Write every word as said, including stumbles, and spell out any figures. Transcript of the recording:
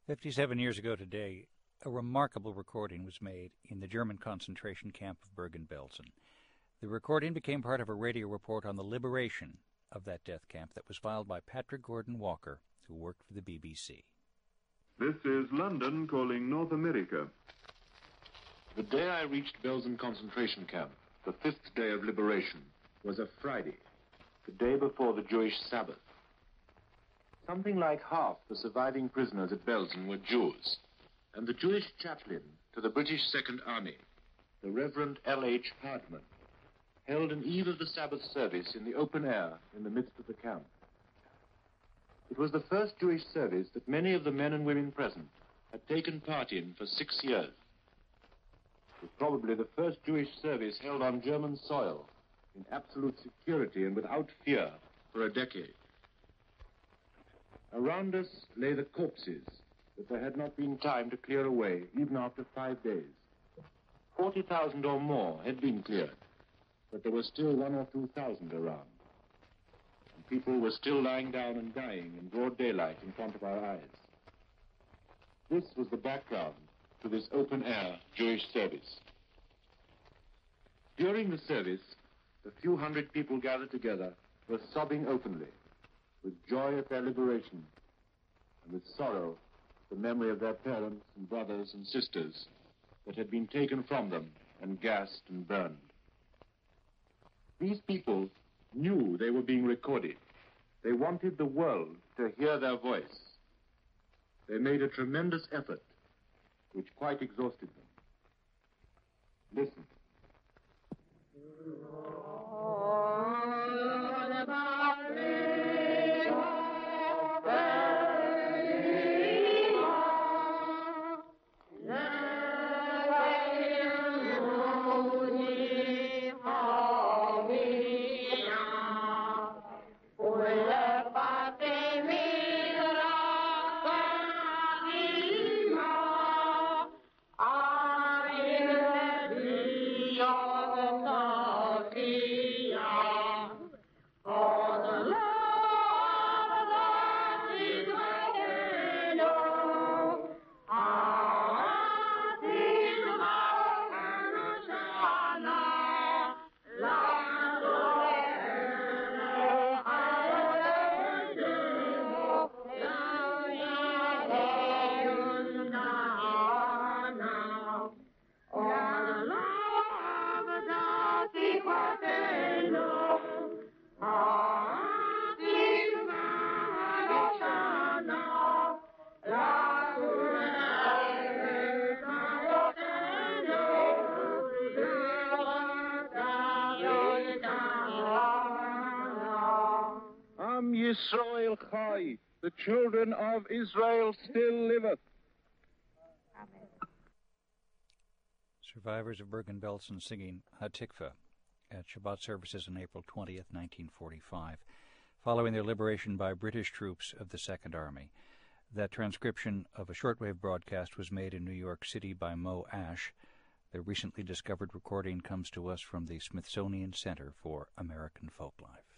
fifty-seven years ago today, a remarkable recording was made in the German concentration camp of Bergen-Belsen. The recording became part of a radio report on the liberation of that death camp that was filed by Patrick Gordon Walker, who worked for the B B C. This is London calling North America. The day I reached Belsen concentration camp, the fifth day of liberation, was a Friday, the day before the Jewish Sabbath. Something like half the surviving prisoners at Belsen were Jews, and the Jewish chaplain to the British Second Army, the Reverend L H Hardman, held an eve of the Sabbath service in the open air in the midst of the camp. It was the first Jewish service that many of the men and women present had taken part in for six years. It was probably the first Jewish service held on German soil in absolute security and without fear for a decade. Around us lay the corpses that there had not been time to clear away, even after five days. Forty thousand or more had been cleared, but there were still one or two thousand around. And people were still lying down and dying in broad daylight in front of our eyes. This was the background to this open-air Jewish service. During the service, the few hundred people gathered together were sobbing openly, with joy at their liberation, and with sorrow at the memory of their parents and brothers and sisters that had been taken from them and gassed and burned. These people knew they were being recorded. They wanted the world to hear their voice. They made a tremendous effort, which quite exhausted them. Listen. Am Yisrael Chai, the children of Israel still liveth. Amen. Survivors of Bergen-Belsen singing Hatikva at Shabbat services on April twentieth, nineteen forty-five, following their liberation by British troops of the Second Army. That transcription of a shortwave broadcast was made in New York City by Mo Ash. The recently discovered recording comes to us from the Smithsonian Center for American Folklife.